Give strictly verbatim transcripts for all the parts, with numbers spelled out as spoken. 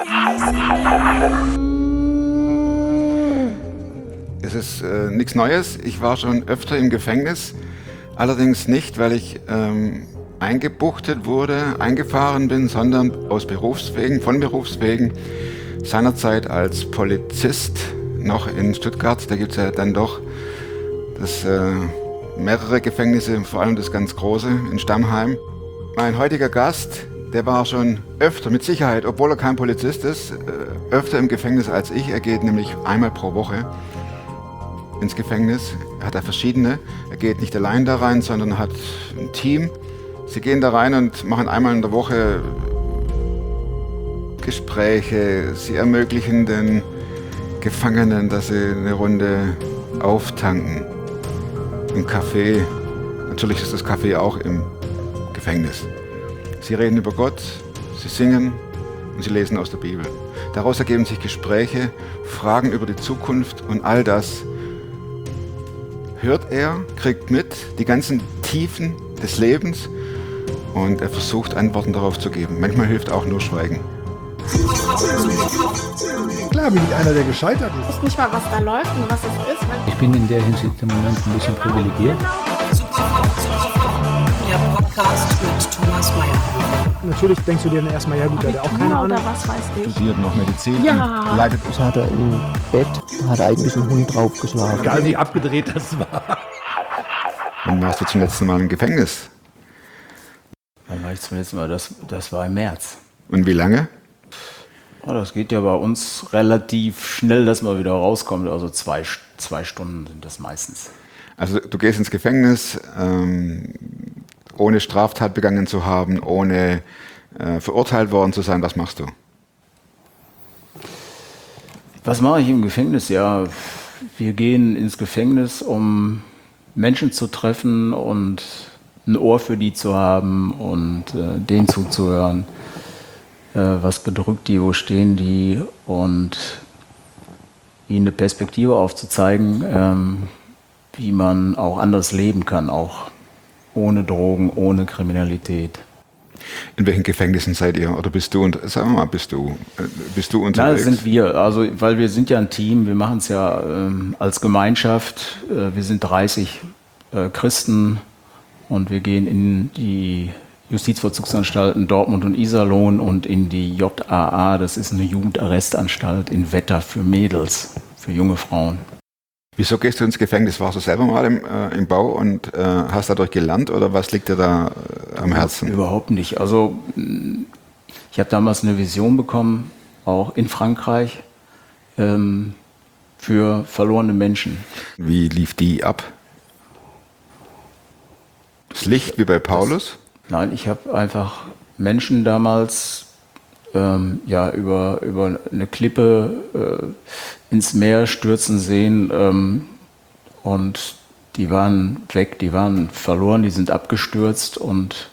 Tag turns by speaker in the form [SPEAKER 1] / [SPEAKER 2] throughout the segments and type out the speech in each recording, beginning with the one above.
[SPEAKER 1] Es ist äh, nichts Neues. Ich war schon öfter im Gefängnis, allerdings nicht, weil ich ähm, eingebuchtet wurde, eingefahren bin, sondern aus Berufswegen, von Berufswegen. Seinerzeit als Polizist noch in Stuttgart, da gibt es ja dann doch das, äh, mehrere Gefängnisse, vor allem das ganz große in Stammheim. Mein heutiger Gast, der war schon öfter, mit Sicherheit, obwohl er kein Polizist ist, äh, öfter im Gefängnis als ich. Er geht nämlich einmal pro Woche ins Gefängnis. Er hat da verschiedene. Er geht nicht allein da rein, sondern hat ein Team. Sie gehen da rein und machen einmal in der Woche Gespräche. Sie ermöglichen den Gefangenen, dass sie eine Runde auftanken. Im Café. Natürlich ist das Café auch im Gefängnis. Sie reden über Gott, sie singen und sie lesen aus der Bibel. Daraus ergeben sich Gespräche, Fragen über die Zukunft und all das hört er, kriegt mit, die ganzen Tiefen des Lebens und er versucht Antworten darauf zu geben. Manchmal hilft auch nur Schweigen.
[SPEAKER 2] Klar bin ich einer, der gescheitert ist.
[SPEAKER 3] Ich weiß nicht mal, was da läuft und was es ist.
[SPEAKER 4] Ich bin in der Hinsicht im Moment ein bisschen privilegiert.
[SPEAKER 5] Der Podcast mit Thomas Mayer.
[SPEAKER 2] Natürlich denkst du dir dann erstmal, ja gut, der hat auch keine Ahnung.
[SPEAKER 3] Oder was weiß ich.
[SPEAKER 1] Studiert noch Medizin.
[SPEAKER 3] Ja.
[SPEAKER 1] Leidet.
[SPEAKER 6] Das hat er im Bett, hat eigentlich einen Hund draufgeschlagen.
[SPEAKER 2] Egal wie abgedreht das war.
[SPEAKER 1] Wann warst du zum letzten Mal im Gefängnis?
[SPEAKER 4] Wann war ich zum letzten Mal? Das, das war im März.
[SPEAKER 1] Und wie lange?
[SPEAKER 4] Oh, das geht ja bei uns relativ schnell, dass man wieder rauskommt. Also zwei, zwei Stunden sind das meistens.
[SPEAKER 1] Also du gehst ins Gefängnis, ähm, ohne Straftat begangen zu haben, ohne äh, verurteilt worden zu sein. Was machst du?
[SPEAKER 4] Was mache ich im Gefängnis? Ja, wir gehen ins Gefängnis, um Menschen zu treffen und ein Ohr für die zu haben und äh, denen zuzuhören. Äh, was bedrückt die, wo stehen die und ihnen eine Perspektive aufzuzeigen, ähm, wie man auch anders leben kann, auch ohne Drogen, ohne Kriminalität.
[SPEAKER 1] In welchen Gefängnissen seid ihr? Oder bist du, und sagen wir mal, bist du, äh, bist du unterwegs?
[SPEAKER 4] Na, das sind wir. Also, weil wir sind ja ein Team, wir machen es ja ähm, als Gemeinschaft. Äh, wir sind dreißig äh, Christen und wir gehen in die Justizvollzugsanstalten Dortmund und Iserlohn und in die J A A, das ist eine Jugendarrestanstalt in Wetter für Mädels, für junge Frauen.
[SPEAKER 1] Wieso gehst du ins Gefängnis? Warst du selber mal im, äh, im Bau und äh, hast dadurch gelernt oder was liegt dir da äh, am Herzen?
[SPEAKER 4] Überhaupt nicht. Also ich habe damals eine Vision bekommen, auch in Frankreich, ähm, für verlorene Menschen.
[SPEAKER 1] Wie lief die ab? Das Licht wie bei Paulus?
[SPEAKER 4] Das, nein, ich habe einfach Menschen damals ähm, ja, über, über eine Klippe äh, ins Meer stürzen sehen ähm, und die waren weg, die waren verloren, die sind abgestürzt und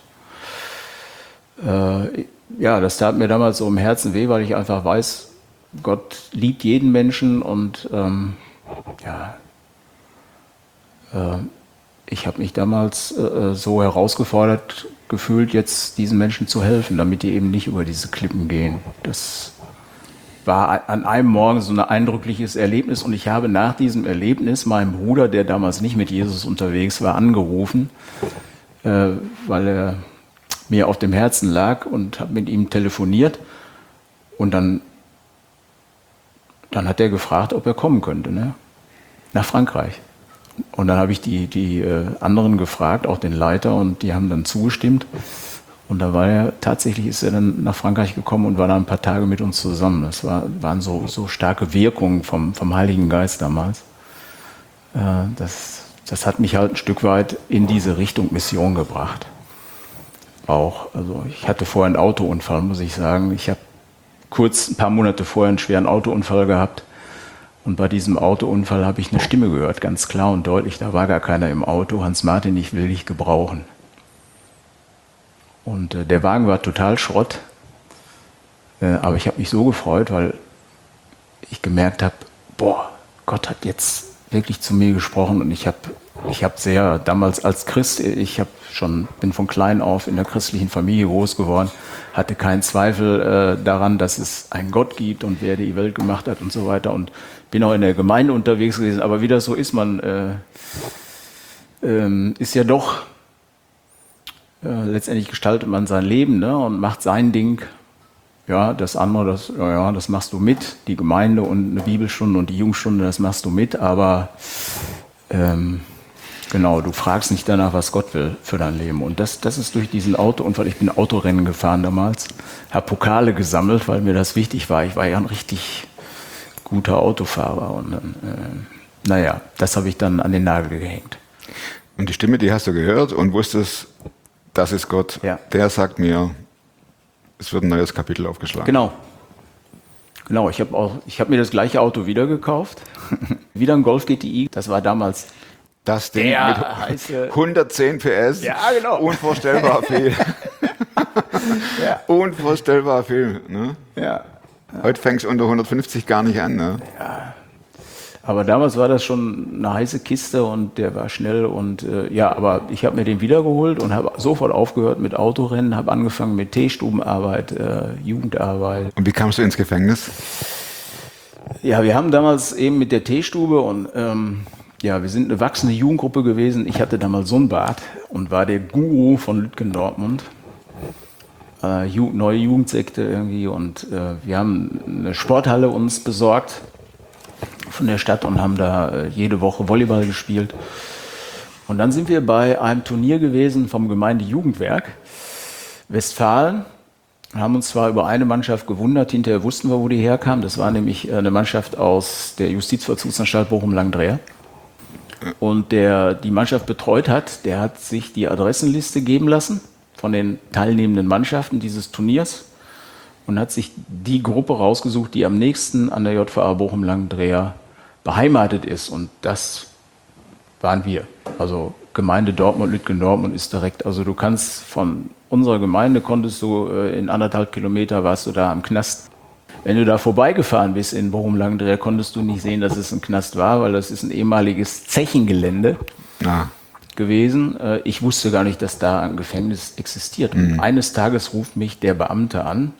[SPEAKER 4] äh, ja, das tat mir damals so im Herzen weh, weil ich einfach weiß, Gott liebt jeden Menschen und ähm, ja, äh, ich habe mich damals äh, so herausgefordert gefühlt, jetzt diesen Menschen zu helfen, damit die eben nicht über diese Klippen gehen. Das war an einem Morgen so ein eindrückliches Erlebnis und ich habe nach diesem Erlebnis meinen Bruder, der damals nicht mit Jesus unterwegs war, angerufen, äh, weil er mir auf dem Herzen lag und habe mit ihm telefoniert und dann, dann hat er gefragt, ob er kommen könnte, ne? Nach Frankreich. Und dann habe ich die, die äh, anderen gefragt, auch den Leiter, und die haben dann zugestimmt. Und da war er, tatsächlich ist er dann nach Frankreich gekommen und war da ein paar Tage mit uns zusammen. Das war, waren so, so starke Wirkungen vom, vom Heiligen Geist damals. Äh, das, das hat mich halt ein Stück weit in diese Richtung Mission gebracht. Auch, also ich hatte vorher einen Autounfall, muss ich sagen. Ich habe kurz, ein paar Monate vorher einen schweren Autounfall gehabt. Und bei diesem Autounfall habe ich eine Stimme gehört, ganz klar und deutlich. Da war gar keiner im Auto. Hans-Martin, ich will dich gebrauchen. Und äh, der Wagen war total Schrott. Äh, aber ich habe mich so gefreut, weil ich gemerkt habe, boah, Gott hat jetzt wirklich zu mir gesprochen und ich habe ich hab sehr, damals als Christ, ich hab schon, bin von klein auf in der christlichen Familie groß geworden, hatte keinen Zweifel äh, daran, dass es einen Gott gibt und wer die Welt gemacht hat und so weiter und bin auch in der Gemeinde unterwegs gewesen, aber wie das so ist, man äh, ähm, ist ja doch, äh, letztendlich gestaltet man sein Leben, ne, und macht sein Ding. Ja, das andere, das, ja, das machst du mit, die Gemeinde und eine Bibelstunde und die Jugendstunde, das machst du mit, aber ähm, genau, du fragst nicht danach, was Gott will für dein Leben. Und das, das ist durch diesen Autounfall, ich bin Autorennen gefahren damals, habe Pokale gesammelt, weil mir das wichtig war. Ich war ja ein richtig guter Autofahrer und äh, naja, das habe ich dann an den Nagel gehängt.
[SPEAKER 1] Und die Stimme, die hast du gehört und wusstest, das ist Gott,
[SPEAKER 4] ja.
[SPEAKER 1] Der sagt mir, es wird ein neues Kapitel aufgeschlagen.
[SPEAKER 4] Genau. Genau, ich habe auch, ich habe mir das gleiche Auto wieder gekauft. Wieder ein Golf G T I. Das war damals
[SPEAKER 1] das Ding
[SPEAKER 4] der
[SPEAKER 1] mit
[SPEAKER 4] heiße
[SPEAKER 1] hundertzehn P S.
[SPEAKER 4] Ja, genau.
[SPEAKER 1] Unvorstellbar viel.
[SPEAKER 4] Ja.
[SPEAKER 1] Unvorstellbar viel. Ne?
[SPEAKER 4] Ja.
[SPEAKER 1] Heute fängst du unter hundertfünfzig gar nicht an. Ne?
[SPEAKER 4] Ja. Aber damals war das schon eine heiße Kiste und der war schnell und äh, ja, aber ich habe mir den wiedergeholt und habe sofort aufgehört mit Autorennen, habe angefangen mit Teestubenarbeit, äh, Jugendarbeit.
[SPEAKER 1] Und wie kamst du ins Gefängnis?
[SPEAKER 4] Ja, wir haben damals eben mit der Teestube und ähm, ja, wir sind eine wachsende Jugendgruppe gewesen. Ich hatte damals so einen Bart und war der Guru von Lütgen Dortmund. Äh, Ju- neue Jugendsekte irgendwie und äh, wir haben eine Sporthalle uns besorgt von der Stadt und haben da äh, jede Woche Volleyball gespielt. Und dann sind wir bei einem Turnier gewesen vom Gemeindejugendwerk Westfalen. Haben uns zwar über eine Mannschaft gewundert, hinterher wussten wir, wo die herkam. Das war nämlich eine Mannschaft aus der Justizvollzugsanstalt Bochum-Langendreher. Und der die Mannschaft betreut hat, der hat sich die Adressenliste geben lassen von den teilnehmenden Mannschaften dieses Turniers und hat sich die Gruppe rausgesucht, die am nächsten an der J V A Bochum-Langendreher beheimatet ist. Und das waren wir. Also Gemeinde Dortmund, Lütgen Dortmund ist direkt. Also du kannst von unserer Gemeinde, konntest du äh, in anderthalb Kilometer, warst du da am Knast. Wenn du da vorbeigefahren bist in Bochum-Langendreher, konntest du nicht sehen, dass es ein Knast war, weil das ist ein ehemaliges Zechengelände
[SPEAKER 1] Ah.
[SPEAKER 4] gewesen. Äh, ich wusste gar nicht, dass da ein Gefängnis existiert. Und eines Tages ruft mich der Beamte an,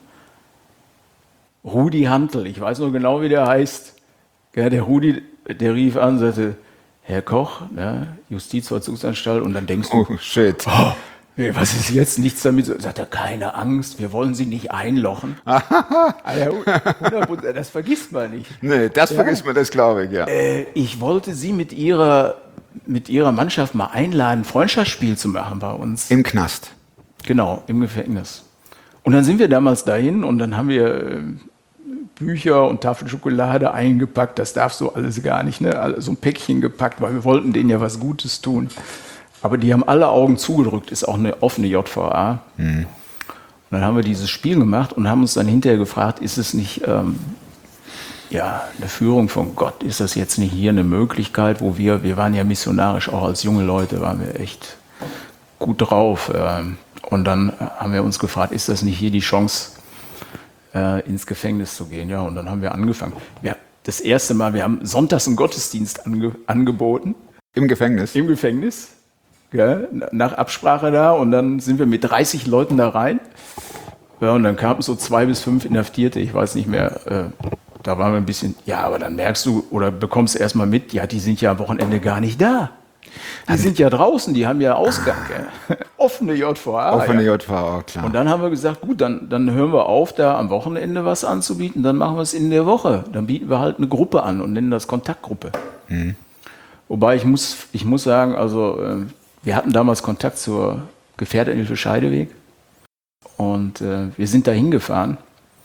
[SPEAKER 4] Rudi Hantl, ich weiß noch genau, wie der heißt. Ja, der Rudi, der rief an und sagte, Herr Koch, ne, Justizvollzugsanstalt, und dann denkst du,
[SPEAKER 1] Oh, shit.
[SPEAKER 4] oh, nee, was ist jetzt? Nichts damit. Sagt er, keine Angst, wir wollen Sie nicht einlochen. Alter, hundert Prozent, das vergisst man nicht.
[SPEAKER 1] Nee, das vergisst man, das glaube ich, ja.
[SPEAKER 4] Äh, ich wollte Sie mit Ihrer, mit Ihrer Mannschaft mal einladen, ein Freundschaftsspiel zu machen bei uns.
[SPEAKER 1] Im Knast.
[SPEAKER 4] Genau, im Gefängnis. Und dann sind wir damals dahin und dann haben wir äh, Bücher und Tafel Schokolade eingepackt. Das darfst du alles gar nicht, ne? Also so ein Päckchen gepackt, weil wir wollten denen ja was Gutes tun. Aber die haben alle Augen zugedrückt, ist auch eine offene J V A. Mhm. Und dann haben wir dieses Spiel gemacht und haben uns dann hinterher gefragt, ist es nicht ähm, ja, eine Führung von Gott? Ist das jetzt nicht hier eine Möglichkeit, wo wir, wir waren ja missionarisch, auch als junge Leute waren wir echt gut drauf. Ähm, und dann haben wir uns gefragt, ist das nicht hier die Chance, äh, ins Gefängnis zu gehen? Ja, und dann haben wir angefangen. Ja, das erste Mal, wir haben sonntags einen Gottesdienst ange angeboten.
[SPEAKER 1] Im Gefängnis?
[SPEAKER 4] Im Gefängnis. Ja, nach Absprache da und dann sind wir mit dreißig Leuten da rein. Ja, und dann kamen so zwei bis fünf Inhaftierte, ich weiß nicht mehr. Äh, da waren wir ein bisschen, ja, aber dann merkst du oder bekommst erstmal mit, ja, die sind ja am Wochenende gar nicht da. Die also, sind ja draußen, die haben ja Ausgang. Ja. Offene J V A.
[SPEAKER 1] Offene
[SPEAKER 4] ja.
[SPEAKER 1] J V A, klar.
[SPEAKER 4] Und dann haben wir gesagt, gut, dann, dann hören wir auf, da am Wochenende was anzubieten, dann machen wir es in der Woche. Dann bieten wir halt eine Gruppe an und nennen das Kontaktgruppe. Mhm. Wobei ich muss, ich muss sagen, also äh, wir hatten damals Kontakt zur Gefährderhilfe Scheideweg und äh, wir sind da hingefahren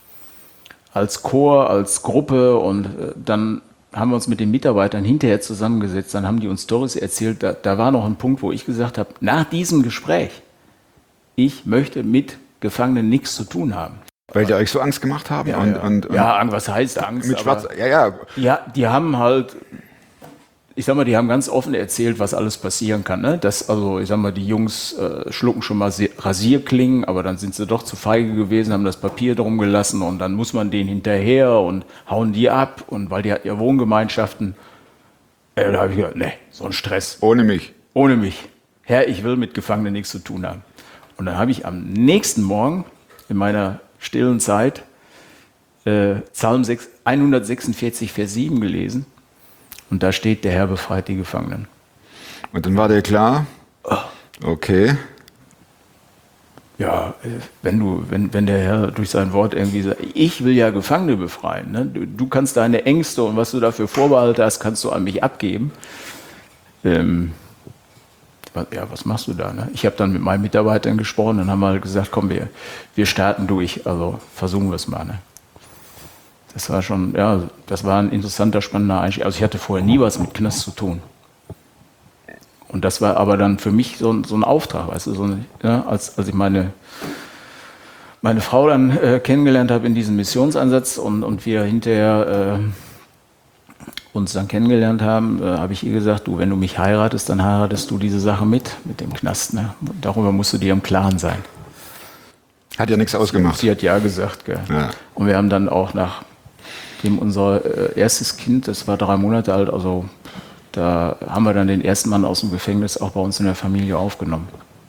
[SPEAKER 4] als Chor, als Gruppe und äh, dann haben wir uns mit den Mitarbeitern hinterher zusammengesetzt, dann haben die uns Storys erzählt, da, da war noch ein Punkt, wo ich gesagt habe, nach diesem Gespräch, ich möchte mit Gefangenen nichts zu tun haben.
[SPEAKER 1] Weil die euch so Angst gemacht haben?
[SPEAKER 4] Ja,
[SPEAKER 1] und,
[SPEAKER 4] ja.
[SPEAKER 1] Und, und
[SPEAKER 4] ja, was heißt Angst?
[SPEAKER 1] Mit Schwarz, ja, ja.
[SPEAKER 4] Ja, die haben halt... Ich sag mal, die haben ganz offen erzählt, was alles passieren kann. Ne? Das, also, ich sag mal, die Jungs äh, schlucken schon mal Rasierklingen, aber dann sind sie doch zu feige gewesen, haben das Papier drum gelassen und dann muss man denen hinterher und hauen die ab. Und weil die hatten ja Wohngemeinschaften, Ja, da habe ich gedacht, nee, so ein Stress.
[SPEAKER 1] Ohne mich.
[SPEAKER 4] Ohne mich. Herr, ich will mit Gefangenen nichts zu tun haben. Und dann habe ich am nächsten Morgen in meiner stillen Zeit äh, Psalm hundertsechsundvierzig, Vers sieben gelesen. Und da steht, der Herr befreit die Gefangenen.
[SPEAKER 1] Und dann war dir klar, okay,
[SPEAKER 4] Ja, wenn du, wenn, wenn der Herr durch sein Wort irgendwie sagt, ich will ja Gefangene befreien, ne? du, du kannst deine Ängste und was du dafür Vorbehalte hast, kannst du an mich abgeben. Ähm, was, ja, was machst du da? Ne? Ich habe dann mit meinen Mitarbeitern gesprochen und haben mal gesagt, komm, wir, wir starten durch, also versuchen wir es mal. Ne? Das war schon, ja, das war ein interessanter, spannender Einstieg. Also ich hatte vorher nie was mit Knast zu tun. Und das war aber dann für mich so ein, so ein Auftrag, weißt du, so eine, ja, als, als ich meine, meine Frau dann äh, kennengelernt habe in diesem Missionsansatz und, und wir hinterher äh, uns dann kennengelernt haben, äh, habe ich ihr gesagt, du, wenn du mich heiratest, dann heiratest du diese Sache mit, mit dem Knast. Ne? Darüber musst du dir im Klaren sein.
[SPEAKER 1] hat ja nichts ausgemacht.
[SPEAKER 4] Sie hat ja gesagt, gell.
[SPEAKER 1] Ja.
[SPEAKER 4] Und wir haben dann auch nachdem unser äh, erstes Kind, das war drei Monate alt, also da haben wir dann den ersten Mann aus dem Gefängnis auch bei uns in der Familie aufgenommen.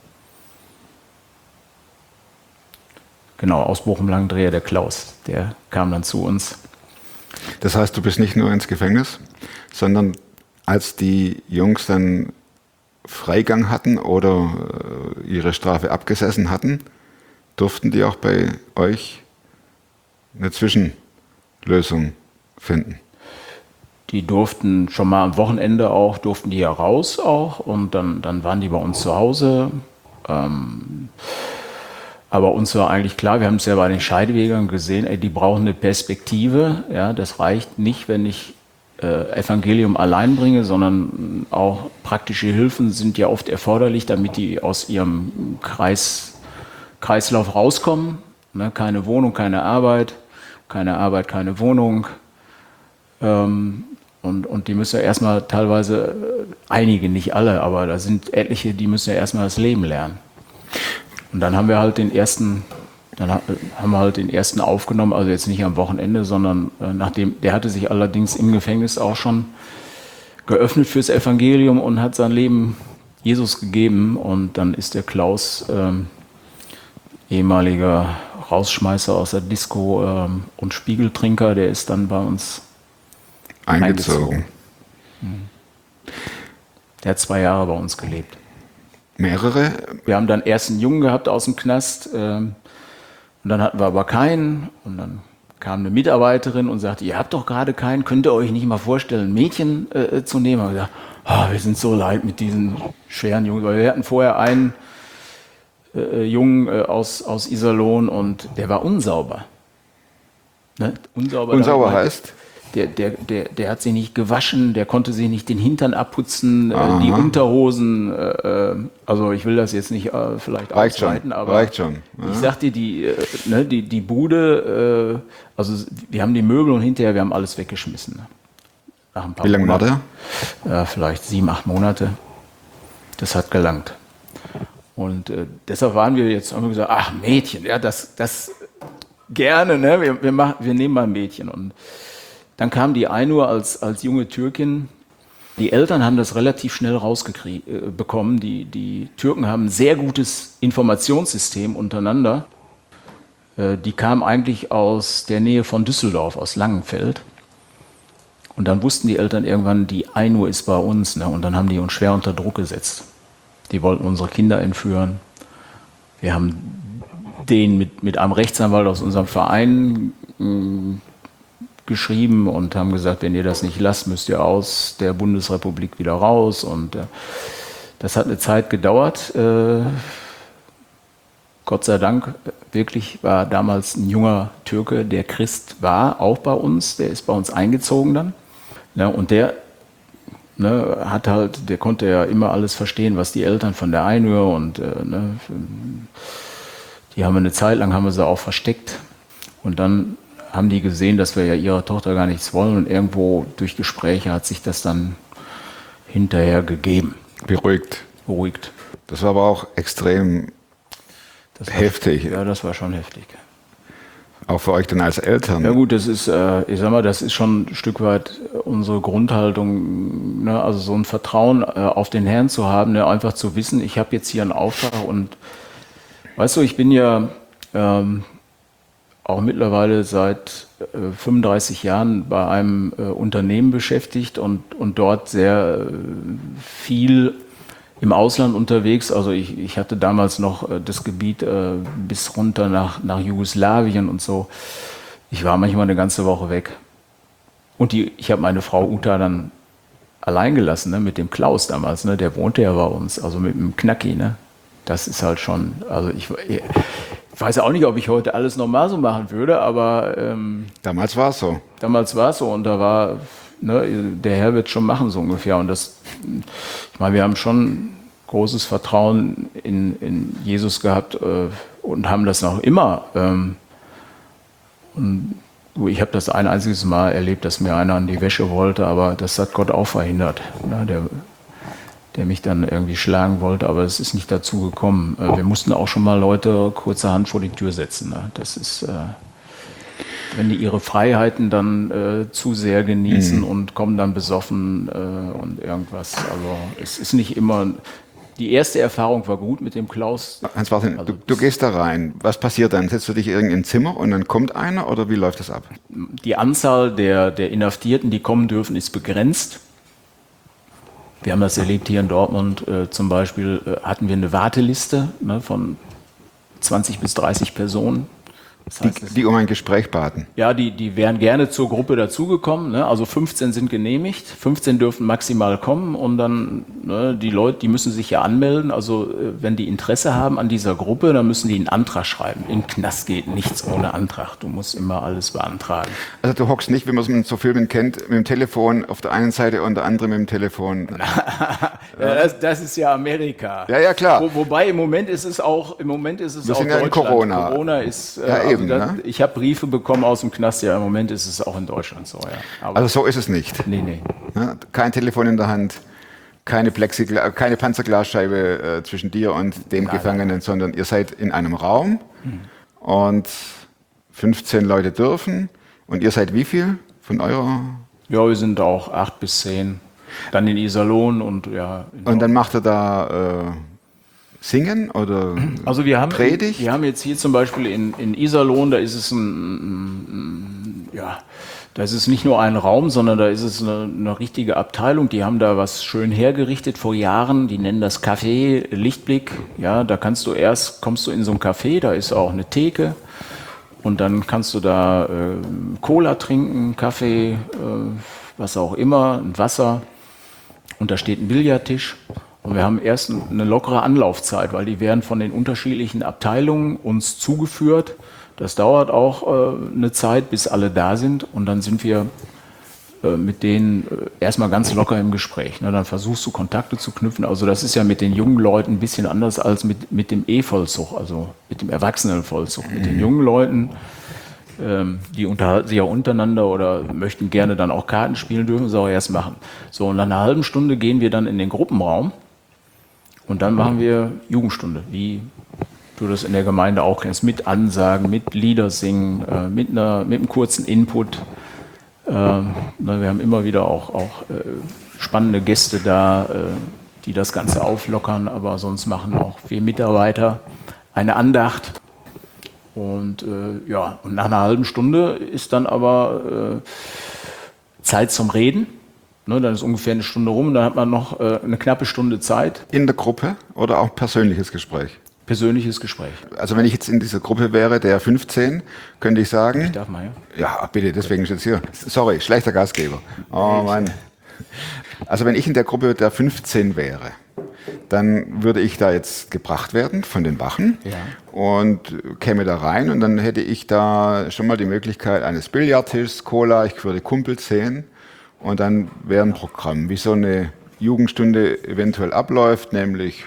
[SPEAKER 4] Genau, aus Bochum-Langendreher, der Klaus, der kam dann zu uns.
[SPEAKER 1] Das heißt, du bist nicht nur ins Gefängnis, sondern als die Jungs dann Freigang hatten oder äh, ihre Strafe abgesessen hatten, durften die auch bei euch eine Zwischenlösung finden.
[SPEAKER 4] Die durften schon mal am Wochenende auch, durften die ja raus auch und dann, dann waren die bei uns zu Hause. Ähm, aber uns war eigentlich klar, wir haben es ja bei den Scheidewegern gesehen, ey, die brauchen eine Perspektive. Ja, das reicht nicht, wenn ich äh, Evangelium allein bringe, sondern auch praktische Hilfen sind ja oft erforderlich, damit die aus ihrem Kreis, Kreislauf rauskommen. Ne, keine Wohnung, keine Arbeit, keine Arbeit, keine Wohnung. Ähm, Und, und die müssen ja erstmal teilweise, einige, nicht alle, aber da sind etliche, die müssen ja erstmal das Leben lernen. Und dann haben wir halt den ersten, dann haben wir halt den ersten aufgenommen, also jetzt nicht am Wochenende, sondern äh, nachdem, der hatte sich allerdings im Gefängnis auch schon geöffnet fürs Evangelium und hat sein Leben Jesus gegeben. Und dann ist der Klaus, ähm, ehemaliger Rausschmeißer aus der Disco ähm, und Spiegeltrinker, der ist dann bei uns
[SPEAKER 1] Eingezogen.
[SPEAKER 4] eingezogen. Der hat zwei Jahre bei uns gelebt.
[SPEAKER 1] Mehrere?
[SPEAKER 4] Wir haben dann erst einen Jungen gehabt aus dem Knast ähm, und dann hatten wir aber keinen und dann kam eine Mitarbeiterin und sagte, ihr habt doch gerade keinen, könnt ihr euch nicht mal vorstellen, ein Mädchen äh, zu nehmen? Und wir gesagt, oh, wir sind so leid mit diesen schweren Jungen, weil wir hatten vorher einen äh, Jungen äh, aus, aus Iserlohn und der war unsauber. Ne? Unsauber,
[SPEAKER 1] Unsauber heißt?
[SPEAKER 4] Der, der, der, der hat sich nicht gewaschen, der konnte sich nicht den Hintern abputzen, äh, die Unterhosen, äh, also ich will das jetzt nicht äh, vielleicht
[SPEAKER 1] reicht
[SPEAKER 4] ausweiten,
[SPEAKER 1] schon,
[SPEAKER 4] aber
[SPEAKER 1] reicht schon. Ja.
[SPEAKER 4] Ich sag dir, die, äh, ne, die, die Bude, äh, also wir haben die Möbel und hinterher, wir haben alles weggeschmissen. Ne? Nach ein paar
[SPEAKER 1] Wie lange war
[SPEAKER 4] Monaten.
[SPEAKER 1] der?
[SPEAKER 4] Äh, vielleicht sieben, acht Monate. Das hat gelangt. Und äh, deshalb waren wir jetzt, haben wir gesagt, ach Mädchen, ja, das, das gerne, ne? wir, wir, machen, wir nehmen mal ein Mädchen. Und dann kam die Aynur als, als junge Türkin. Die Eltern haben das relativ schnell rausbekommen. Äh, die, die Türken haben ein sehr gutes Informationssystem untereinander. Äh, die kamen eigentlich aus der Nähe von Düsseldorf, aus Langenfeld. Und dann wussten die Eltern irgendwann, die Aynur ist bei uns. Ne? Und dann haben die uns schwer unter Druck gesetzt. Die wollten unsere Kinder entführen. Wir haben den mit, mit einem Rechtsanwalt aus unserem Verein mh, geschrieben und haben gesagt, wenn ihr das nicht lasst, müsst ihr aus der Bundesrepublik wieder raus. Und äh, das hat eine Zeit gedauert. Äh, Gott sei Dank, wirklich war damals ein junger Türke, der Christ war, auch bei uns. Der ist bei uns eingezogen dann. Ja, und der ne, hat halt, der konnte ja immer alles verstehen, was die Eltern von der Aynur und äh, ne, die haben wir eine Zeit lang haben wir sie auch versteckt. Und dann haben die gesehen, dass wir ja ihrer Tochter gar nichts wollen und irgendwo durch Gespräche hat sich das dann hinterher gegeben.
[SPEAKER 1] Beruhigt.
[SPEAKER 4] Beruhigt.
[SPEAKER 1] Das war aber auch extrem
[SPEAKER 4] Das war,
[SPEAKER 1] heftig.
[SPEAKER 4] Ja, das war schon heftig.
[SPEAKER 1] Auch für euch dann als Eltern.
[SPEAKER 4] Ja gut, das ist, äh, ich sag mal, das ist schon ein Stück weit unsere Grundhaltung, ne? Also so ein Vertrauen äh, auf den Herrn zu haben, ne? Einfach zu wissen, ich habe jetzt hier einen Auftrag und weißt du, ich bin ja ähm, auch mittlerweile seit äh, fünfunddreißig Jahren bei einem äh, Unternehmen beschäftigt und, und dort sehr äh, viel im Ausland unterwegs. Also ich, ich hatte damals noch äh, das Gebiet äh, bis runter nach, nach Jugoslawien und so. Ich war manchmal eine ganze Woche weg. Und die, ich habe meine Frau Uta dann allein gelassen, ne, mit dem Klaus damals. Ne, der wohnte ja bei uns, also mit dem Knacki. Ne. Das ist halt schon, also ich, ich weiß auch nicht, ob ich heute alles normal so machen würde, aber ähm,
[SPEAKER 1] damals war es so.
[SPEAKER 4] Damals war es so und da war, ne, der Herr wird schon machen, so ungefähr. Und das, ich meine, wir haben schon großes Vertrauen in, in Jesus gehabt äh, und haben das noch immer. Ähm, und ich habe das ein einziges Mal erlebt, dass mir einer an die Wäsche wollte, aber das hat Gott auch verhindert. Ne, der, der mich dann irgendwie schlagen wollte, aber es ist nicht dazu gekommen. Äh, wir mussten auch schon mal Leute kurzerhand vor die Tür setzen. Ne? Das ist, äh, wenn die ihre Freiheiten dann äh, zu sehr genießen mhm. und kommen dann besoffen äh, und irgendwas. Also es ist nicht immer. Die erste Erfahrung war gut mit dem Klaus.
[SPEAKER 1] Hans-Martin,
[SPEAKER 4] also,
[SPEAKER 1] du, du gehst da rein. Was passiert dann? Setzt du dich irgendwie in ein Zimmer und dann kommt einer oder wie läuft das ab?
[SPEAKER 4] Die Anzahl der, der Inhaftierten, die kommen dürfen, ist begrenzt. Wir haben das erlebt hier in Dortmund. Äh, zum Beispiel äh, hatten wir eine Warteliste, ne, von zwanzig bis dreißig Personen. Das heißt,
[SPEAKER 1] die, die um ein Gespräch baten.
[SPEAKER 4] Ja, die, die wären gerne zur Gruppe dazugekommen. Ne? Also fünfzehn sind genehmigt, fünfzehn dürfen maximal kommen und dann, ne, die Leute, die müssen sich ja anmelden. Also wenn die Interesse haben an dieser Gruppe, dann müssen die einen Antrag schreiben. Im Knast geht nichts ohne Antrag. Du musst immer alles beantragen.
[SPEAKER 1] Also du hockst nicht, wie man es in so Filmen kennt, mit dem Telefon auf der einen Seite und der andere mit dem Telefon.
[SPEAKER 4] ja, das, das ist ja Amerika.
[SPEAKER 1] Ja, ja, klar.
[SPEAKER 4] Wo, wobei im Moment ist es auch, im Moment ist es
[SPEAKER 1] Wir
[SPEAKER 4] auch
[SPEAKER 1] sind ja
[SPEAKER 4] Deutschland.
[SPEAKER 1] in Corona.
[SPEAKER 4] Corona ist, äh,
[SPEAKER 1] ja,
[SPEAKER 4] also
[SPEAKER 1] eben,
[SPEAKER 4] das,
[SPEAKER 1] ne?
[SPEAKER 4] ich habe Briefe bekommen aus dem Knast, ja, im Moment ist es auch in Deutschland so, ja. Aber
[SPEAKER 1] also so ist es nicht.
[SPEAKER 4] nee, nee.
[SPEAKER 1] Ja, kein Telefon in der Hand, keine, Plexigla keine Panzerglasscheibe äh, zwischen dir und dem
[SPEAKER 4] Nein,
[SPEAKER 1] Gefangenen,
[SPEAKER 4] nein.
[SPEAKER 1] sondern ihr seid in einem Raum hm. und fünfzehn Leute dürfen und ihr seid wie viel von eurer?
[SPEAKER 4] Ja, wir sind auch acht bis zehn. Dann in Iserlohn und ja.
[SPEAKER 1] Und dann macht er da äh, Singen oder
[SPEAKER 4] also wir haben,
[SPEAKER 1] Predigt?
[SPEAKER 4] Wir haben jetzt hier zum Beispiel in, in Iserlohn, da ist es ein, ein, ja, da ist es nicht nur ein Raum, sondern da ist es eine, eine richtige Abteilung. Die haben da was schön hergerichtet vor Jahren. Die nennen das Café Lichtblick. Ja, da kannst du erst, kommst du in so ein Café, da ist auch eine Theke. Und dann kannst du da äh, Cola trinken, Kaffee, äh, was auch immer, ein Wasser. Und da steht ein Billardtisch. Und wir haben erst eine lockere Anlaufzeit, weil die werden von den unterschiedlichen Abteilungen uns zugeführt. Das dauert auch äh, eine Zeit, bis alle da sind. Und dann sind wir äh, mit denen äh, erstmal ganz locker im Gespräch. Ne? Dann versuchst du Kontakte zu knüpfen. Also das ist ja mit den jungen Leuten ein bisschen anders als mit, mit dem E-Vollzug, also mit dem Erwachsenenvollzug. Mit den jungen Leuten, ähm, die unterhalten sich ja untereinander oder möchten gerne dann auch Karten spielen, dürfen sie auch erst machen. So, und nach einer halben Stunde gehen wir dann in den Gruppenraum. Und dann machen wir Jugendstunde, wie du das in der Gemeinde auch kennst, mit Ansagen, mit Lieder singen, äh, mit, einer, mit einem kurzen Input. Äh, wir haben immer wieder auch, auch äh, spannende Gäste da, äh, die das Ganze auflockern, aber sonst machen auch wir Mitarbeiter eine Andacht. Und äh, ja, und nach einer halben Stunde ist dann aber äh, Zeit zum Reden. Ne, dann ist ungefähr eine Stunde rum und dann hat man noch äh, eine knappe Stunde Zeit.
[SPEAKER 1] In der Gruppe oder auch persönliches Gespräch?
[SPEAKER 4] Persönliches Gespräch.
[SPEAKER 1] Also wenn ich jetzt in dieser Gruppe wäre, der fünfzehn, könnte ich sagen...
[SPEAKER 4] Ich darf mal, ja?
[SPEAKER 1] Ja, bitte, deswegen steht es hier. Sorry, schlechter Gastgeber. Oh Mann. Also wenn ich in der Gruppe der fünfzehn wäre, dann würde ich da jetzt gebracht werden von den Wachen
[SPEAKER 4] Ja.
[SPEAKER 1] und käme da rein und dann hätte ich da schon mal die Möglichkeit eines Billardtischs, Cola, ich würde Kumpels sehen. Und dann wäre ein Programm, wie so eine Jugendstunde eventuell abläuft, nämlich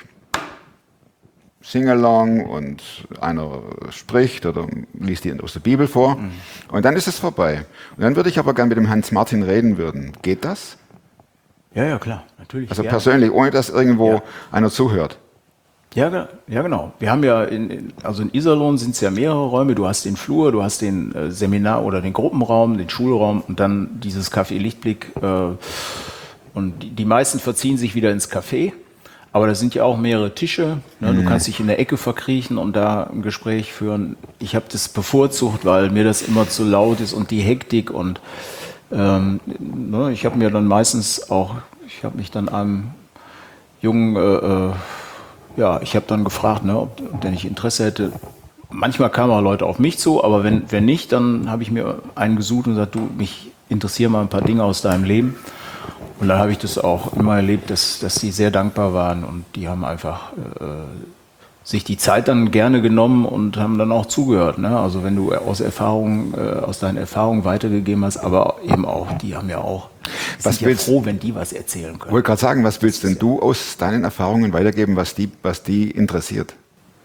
[SPEAKER 1] Sing-along und einer spricht oder liest die aus der Bibel vor. Mhm. Und dann ist es vorbei. Und dann würde ich aber gerne mit dem Hans-Martin reden würden. Geht das?
[SPEAKER 4] Ja, ja, klar, natürlich.
[SPEAKER 1] Also
[SPEAKER 4] gerne.
[SPEAKER 1] persönlich, ohne dass irgendwo
[SPEAKER 4] Ja.
[SPEAKER 1] einer zuhört.
[SPEAKER 4] Ja, ge- ja, genau. Wir haben ja, in, in, also in Iserlohn sind es ja mehrere Räume. Du hast den Flur, du hast den äh, Seminar- oder den Gruppenraum, den Schulraum und dann dieses Café Lichtblick. Äh, und die, die meisten verziehen sich wieder ins Café. Aber da sind ja auch mehrere Tische. Ne? Du kannst dich in der Ecke verkriechen und da ein Gespräch führen. Ich habe das bevorzugt, weil mir das immer zu laut ist und die Hektik. Und ähm, ne? ich habe mir dann meistens auch, ich habe mich dann einem jungen, äh, äh, ja, ich habe dann gefragt, ne, ob, ob der nicht Interesse hätte. Manchmal kamen auch Leute auf mich zu, aber wenn, wenn nicht, dann habe ich mir einen gesucht und gesagt, du, mich interessieren mal ein paar Dinge aus deinem Leben. Und dann habe ich das auch immer erlebt, dass, dass die sehr dankbar waren und die haben einfach äh, sich die Zeit dann gerne genommen und haben dann auch zugehört. Ne? Also wenn du aus Erfahrungen, äh, aus deinen Erfahrungen weitergegeben hast, aber eben auch, die haben ja auch,
[SPEAKER 1] Was
[SPEAKER 4] sind ja
[SPEAKER 1] willst-
[SPEAKER 4] froh, wenn die was erzählen
[SPEAKER 1] Ich
[SPEAKER 4] können.
[SPEAKER 1] wollte gerade sagen, was willst denn du aus deinen Erfahrungen weitergeben, was die, was die interessiert?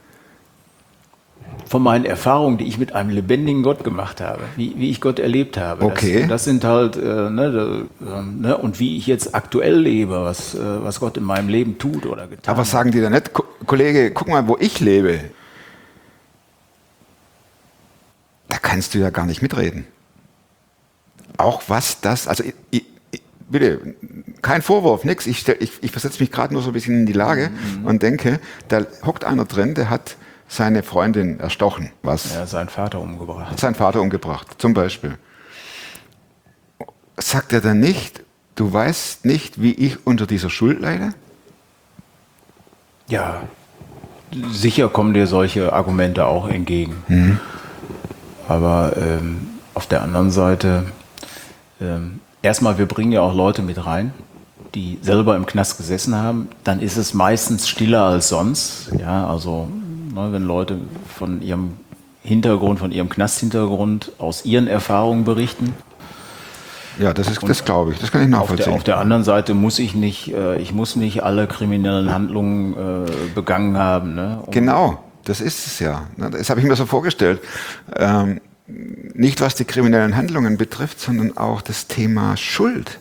[SPEAKER 4] Von meinen Erfahrungen, die ich mit einem lebendigen Gott gemacht habe, wie, wie ich Gott erlebt habe.
[SPEAKER 1] Okay.
[SPEAKER 4] Das, das sind halt, äh, ne, da, äh, ne, und wie ich jetzt aktuell lebe, was, äh, was Gott in meinem Leben tut oder getan
[SPEAKER 1] Aber
[SPEAKER 4] hat.
[SPEAKER 1] sagen die da nicht, Ko- Kollege, guck mal, wo ich lebe. Da kannst du ja gar nicht mitreden. Auch was das, also ich, ich, ich- bitte, kein Vorwurf, nix. Ich, stell- ich, ich versetze mich gerade nur so ein bisschen in die Lage
[SPEAKER 4] Mhm.
[SPEAKER 1] und denke, da hockt einer drin, der hat seine Freundin erstochen, was
[SPEAKER 4] Er hat seinen Vater umgebracht.
[SPEAKER 1] sein Vater umgebracht, zum Beispiel. Sagt er dann nicht, du weißt nicht, wie ich unter dieser Schuld leide?
[SPEAKER 4] Ja, sicher kommen dir solche Argumente auch entgegen. Aber ähm, auf der anderen Seite, ähm, erstmal, wir bringen ja auch Leute mit rein, die selber im Knast gesessen haben. Dann ist es meistens stiller als sonst. Ja, also ne, wenn Leute von ihrem Hintergrund, von ihrem Knasthintergrund aus ihren Erfahrungen berichten.
[SPEAKER 1] Ja, das ist, das glaube ich, das kann ich
[SPEAKER 4] Auf der,
[SPEAKER 1] nachvollziehen.
[SPEAKER 4] auf der anderen Seite muss ich nicht, äh, ich muss nicht alle kriminellen Handlungen äh, begangen haben. Ne? Um-
[SPEAKER 1] Genau, das ist es ja. Das habe ich mir so vorgestellt. Ähm, nicht was die kriminellen Handlungen betrifft, sondern auch das Thema Schuld.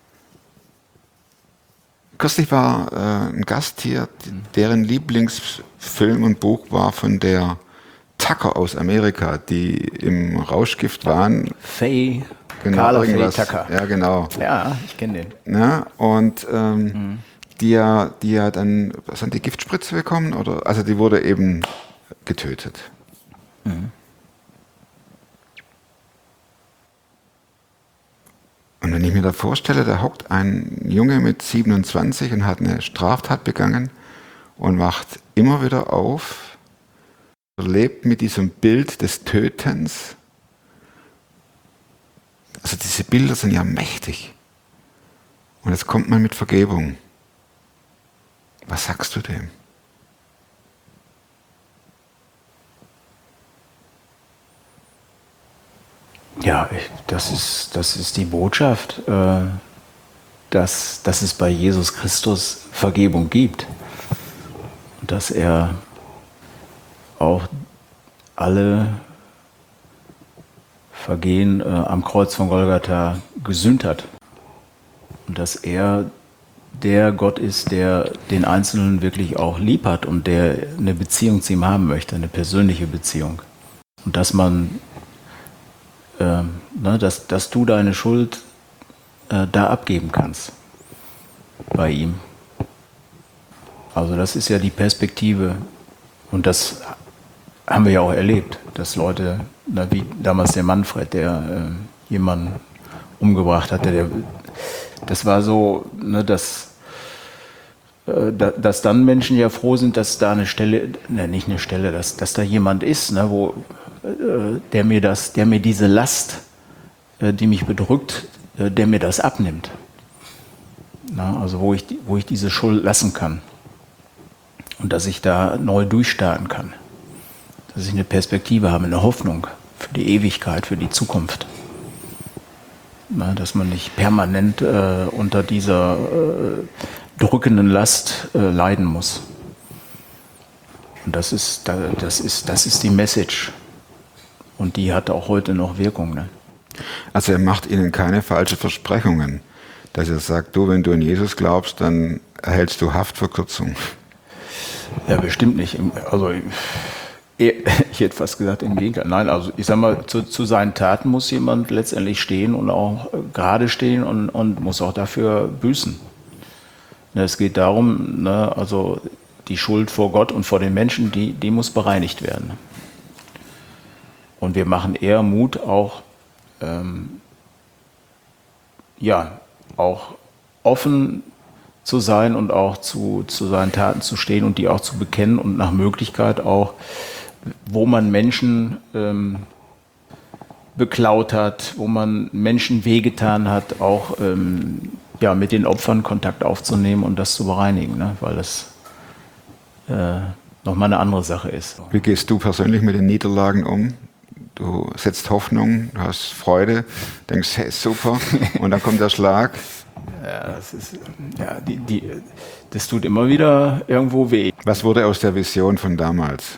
[SPEAKER 1] Kürzlich war äh, ein Gast hier, deren Lieblingsfilm und Buch war von der Tucker aus Amerika, die im Rauschgift waren.
[SPEAKER 4] Faye, Carla Faye
[SPEAKER 1] irgendwas.
[SPEAKER 4] Tucker.
[SPEAKER 1] Ja, genau.
[SPEAKER 4] Ja, ich kenne den.
[SPEAKER 1] Ja, und ähm, die ja, die ja dann, was haben die Giftspritze bekommen? Oder, also die wurde eben getötet. Und wenn ich mir da vorstelle, da hockt ein Junge mit siebenundzwanzig und hat eine Straftat begangen und wacht immer wieder auf, lebt mit diesem Bild des Tötens. Also diese Bilder sind ja mächtig. Und jetzt kommt man mit Vergebung. Was sagst du dem?
[SPEAKER 4] Ja, ich- das ist, das ist die Botschaft, äh, dass, dass es bei Jesus Christus Vergebung gibt. Und dass er auch alle Vergehen äh, am Kreuz von Golgatha gesühnt hat. Und dass er der Gott ist, der den Einzelnen wirklich auch lieb hat und der eine Beziehung zu ihm haben möchte, eine persönliche Beziehung. Und dass man Ähm, ne, dass, dass du deine Schuld äh, da abgeben kannst bei ihm. Also das ist ja die Perspektive und das haben wir ja auch erlebt, dass Leute, na, wie damals der Manfred, der äh, jemanden umgebracht hatte, der, das war so, ne, dass, äh, da, dass dann Menschen ja froh sind, dass da eine Stelle, ne, nicht eine Stelle, dass, dass da jemand ist, ne, wo der mir das, der mir diese Last, äh, die mich bedrückt, äh, der mir das abnimmt. Na, also wo ich, die- wo ich diese Schuld lassen kann. Und dass ich da neu durchstarten kann. Dass ich eine Perspektive habe, eine Hoffnung für die Ewigkeit, für die Zukunft. Na, dass man nicht permanent äh, unter dieser äh, drückenden Last äh, leiden muss. Und das ist, da- das ist, das ist die Message. Und die hat auch heute noch Wirkung. Ne?
[SPEAKER 1] Also er macht ihnen keine falschen Versprechungen, dass er sagt, du, wenn du an Jesus glaubst, dann erhältst du Haftverkürzung.
[SPEAKER 4] Ja, bestimmt nicht. Also ich hätte fast gesagt im Gegenteil. Nein, also ich sag mal, zu, zu seinen Taten muss jemand letztendlich stehen und auch gerade stehen und, und muss auch dafür büßen. Es geht darum, ne, also die Schuld vor Gott und vor den Menschen, die, die muss bereinigt werden. Und wir machen eher Mut, auch ähm, ja, auch offen zu sein und auch zu, zu seinen Taten zu stehen und die auch zu bekennen und nach Möglichkeit auch, wo man Menschen ähm, beklaut hat, wo man Menschen wehgetan hat, auch ähm, ja, mit den Opfern Kontakt aufzunehmen und das zu bereinigen, ne? Weil das äh, nochmal eine andere Sache ist.
[SPEAKER 1] Wie gehst du persönlich mit den Niederlagen um? Du setzt Hoffnung, du hast Freude, denkst, hey, super, und dann kommt der Schlag.
[SPEAKER 4] Ja, das ist, ja, die, die, das tut immer wieder irgendwo weh.
[SPEAKER 1] Was wurde aus der Vision von damals?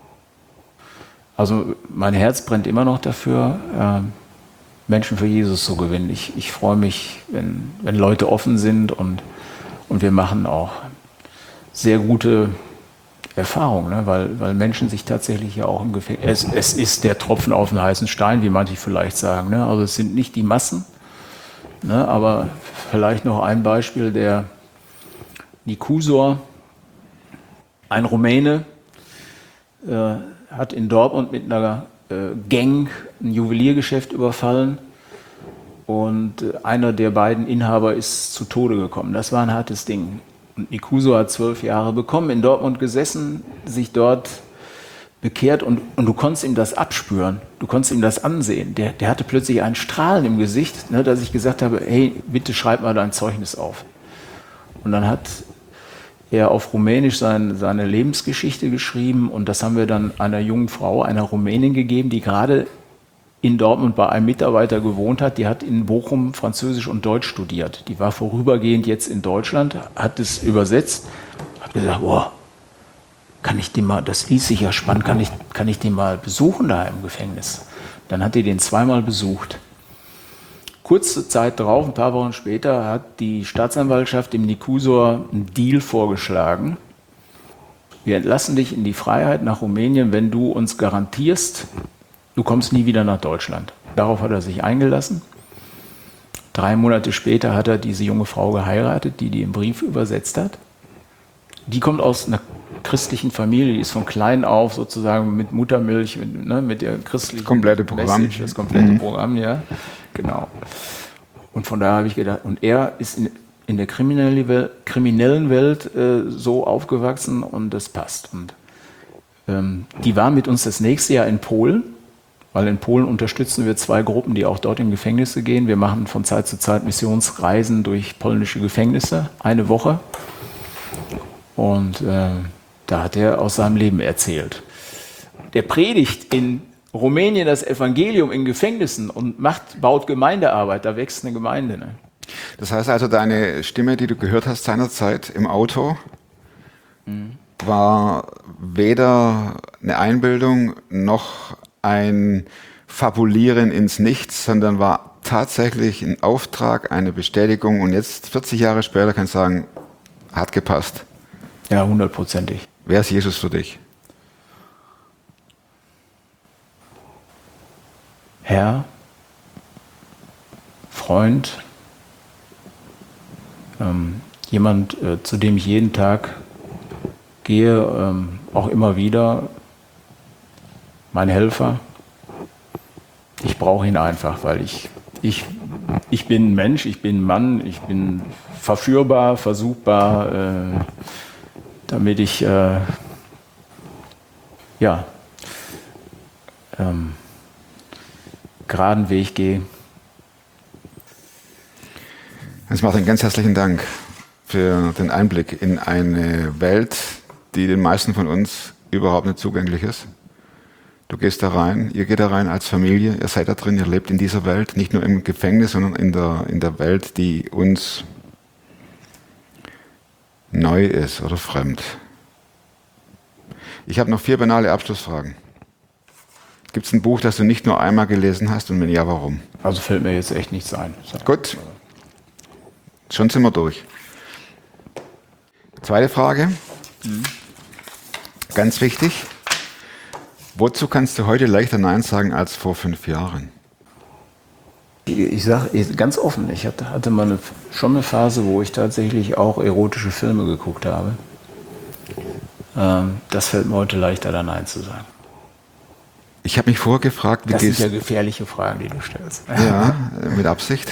[SPEAKER 4] Also mein Herz brennt immer noch dafür, äh, Menschen für Jesus zu gewinnen. Ich, ich freue mich, wenn, wenn Leute offen sind und, und wir machen auch sehr gute Erfahrungen, ne? weil, weil Menschen sich tatsächlich ja auch im Gefängnis... Es, es ist der Tropfen auf den heißen Stein, wie manche vielleicht sagen. Ne? Also es sind nicht die Massen, ne? Aber vielleicht noch ein Beispiel, der Nikusor, ein Rumäne, äh, hat in Dortmund mit einer äh, Gang ein Juweliergeschäft überfallen und äh, einer der beiden Inhaber ist zu Tode gekommen. Das war ein hartes Ding. Und Nikusor hat zwölf Jahre bekommen, in Dortmund gesessen, sich dort bekehrt und, und du konntest ihm das abspüren, du konntest ihm das ansehen. Der, der hatte plötzlich ein Strahlen im Gesicht, ne, dass ich gesagt habe, hey, bitte schreib mal dein Zeugnis auf. Und dann hat er auf Rumänisch sein, seine Lebensgeschichte geschrieben und das haben wir dann einer jungen Frau, einer Rumänin gegeben, die gerade in Dortmund bei einem Mitarbeiter gewohnt hat. Die hat in Bochum Französisch und Deutsch studiert. Die war vorübergehend jetzt in Deutschland, hat es übersetzt, hat gesagt, boah, kann ich den mal, das ließ sich ja spannend, kann ich, kann ich den mal besuchen da im Gefängnis? Dann hat die den zweimal besucht. Kurze Zeit drauf, ein paar Wochen später, hat die Staatsanwaltschaft dem Nikusor einen Deal vorgeschlagen. Wir entlassen dich in die Freiheit nach Rumänien, wenn du uns garantierst, du kommst nie wieder nach Deutschland. Darauf hat er sich eingelassen. Drei Monate später hat er diese junge Frau geheiratet, die den Brief übersetzt hat. Die kommt aus einer christlichen Familie, die ist von klein auf sozusagen mit Muttermilch, mit, ne, mit der christlichen
[SPEAKER 1] komplette Programm.
[SPEAKER 4] Message, das komplette
[SPEAKER 1] Mhm.
[SPEAKER 4] Programm, ja, genau. Und von daher habe ich gedacht, und er ist in, in der kriminellen Welt, kriminellen Welt äh, so aufgewachsen und das passt. Und ähm, die war mit uns das nächste Jahr in Polen, weil in Polen unterstützen wir zwei Gruppen, die auch dort in Gefängnisse gehen. Wir machen von Zeit zu Zeit Missionsreisen durch polnische Gefängnisse, eine Woche. Und äh, da hat er aus seinem Leben erzählt. Der predigt in Rumänien das Evangelium in Gefängnissen und macht, baut Gemeindearbeit, da wächst eine Gemeinde. Ne?
[SPEAKER 1] Das heißt also, deine Stimme, die du gehört hast seinerzeit im Auto, mhm. war weder eine Einbildung noch ein Fabulieren ins Nichts, sondern war tatsächlich ein Auftrag, eine Bestätigung und jetzt vierzig Jahre später kann ich sagen, hat gepasst.
[SPEAKER 4] Ja, hundertprozentig.
[SPEAKER 1] Wer ist Jesus für dich?
[SPEAKER 4] Herr, Freund, ähm, jemand, äh, zu dem ich jeden Tag gehe, ähm, auch immer wieder, mein Helfer. Ich brauche ihn einfach, weil ich, ich, ich bin ein Mensch, ich bin ein Mann, ich bin verführbar, versuchbar, äh, damit ich äh, ja, ähm, geraden Weg gehe.
[SPEAKER 1] Hans-Martin, ganz herzlichen Dank für den Einblick in eine Welt, die den meisten von uns überhaupt nicht zugänglich ist. Du gehst da rein, ihr geht da rein als Familie, ihr seid da drin, ihr lebt in dieser Welt, nicht nur im Gefängnis, sondern in der, in der Welt, die uns neu ist oder fremd. Ich habe noch vier banale Abschlussfragen. Gibt es ein Buch, das du nicht nur einmal gelesen hast und wenn ja, warum?
[SPEAKER 4] Also fällt mir jetzt echt nichts ein.
[SPEAKER 1] Gut, schon sind wir durch. Zweite Frage. Mhm. Ganz wichtig, wozu kannst du heute leichter Nein sagen als vor fünf Jahren?
[SPEAKER 4] Ich sage ganz offen, ich hatte, hatte mal eine, schon eine Phase, wo ich tatsächlich auch erotische Filme geguckt habe. Ähm, das fällt mir heute leichter, da Nein zu sagen.
[SPEAKER 1] Ich habe mich vorher gefragt, wie
[SPEAKER 4] das
[SPEAKER 1] gehst
[SPEAKER 4] sind ja gefährliche Fragen, die du stellst.
[SPEAKER 1] Ja, mit Absicht.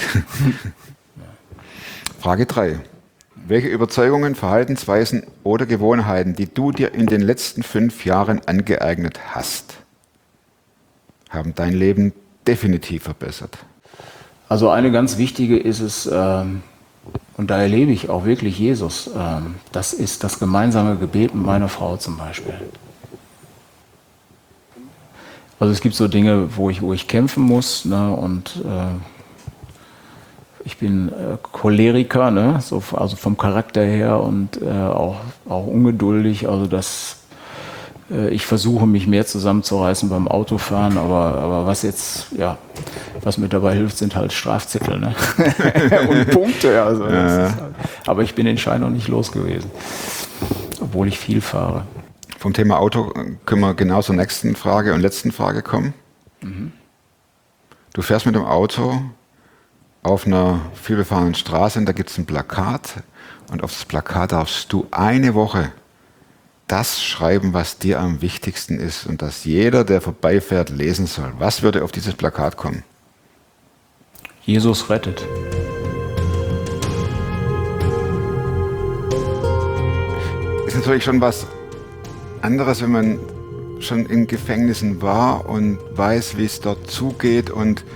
[SPEAKER 1] Frage drei. Welche Überzeugungen, Verhaltensweisen oder Gewohnheiten, die du dir in den letzten fünf Jahren angeeignet hast, haben dein Leben definitiv verbessert?
[SPEAKER 4] Also eine ganz wichtige ist es, ähm, und da erlebe ich auch wirklich Jesus, ähm, das ist das gemeinsame Gebet mit meiner Frau zum Beispiel. Also es gibt so Dinge, wo ich, wo ich kämpfen muss, ne, und äh, ich bin äh, Choleriker, ne, so, also vom Charakter her und äh, auch, auch ungeduldig, also das ich versuche, mich mehr zusammenzureißen beim Autofahren, aber, aber was jetzt, ja, was mir dabei hilft, sind halt Strafzettel, ne? Und Punkte. Also
[SPEAKER 1] ja.
[SPEAKER 4] Ist halt, aber ich bin den Schein noch nicht los gewesen, obwohl ich viel fahre.
[SPEAKER 1] Vom Thema Auto können wir genau zur nächsten Frage und letzten Frage kommen. Mhm. Du fährst mit dem Auto auf einer vielbefahrenen Straße und da gibt es ein Plakat und auf das Plakat darfst du eine Woche das schreiben, was dir am wichtigsten ist und das jeder, der vorbeifährt, lesen soll. Was würde auf dieses Plakat kommen?
[SPEAKER 4] Jesus rettet.
[SPEAKER 1] Ist natürlich schon was anderes, wenn man schon in Gefängnissen war und weiß, wie es dort zugeht und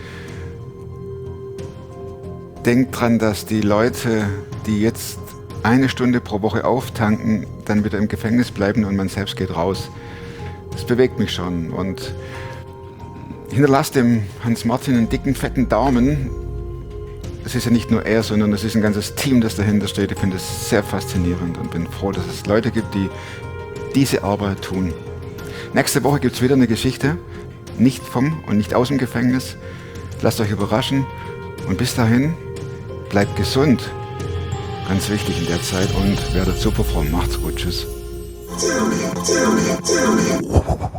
[SPEAKER 1] denkt dran, dass die Leute, die jetzt eine Stunde pro Woche auftanken, dann wieder im Gefängnis bleiben und man selbst geht raus. Das bewegt mich schon und hinterlasst dem Hans-Martin einen dicken, fetten Daumen. Es ist ja nicht nur er, sondern es ist ein ganzes Team, das dahinter steht. Ich finde es sehr faszinierend und bin froh, dass es Leute gibt, die diese Arbeit tun. Nächste Woche gibt es wieder eine Geschichte, nicht vom und nicht aus dem Gefängnis. Lasst euch überraschen und bis dahin, bleibt gesund. Ganz wichtig in der Zeit und werdet super froh. Macht's gut. Tschüss.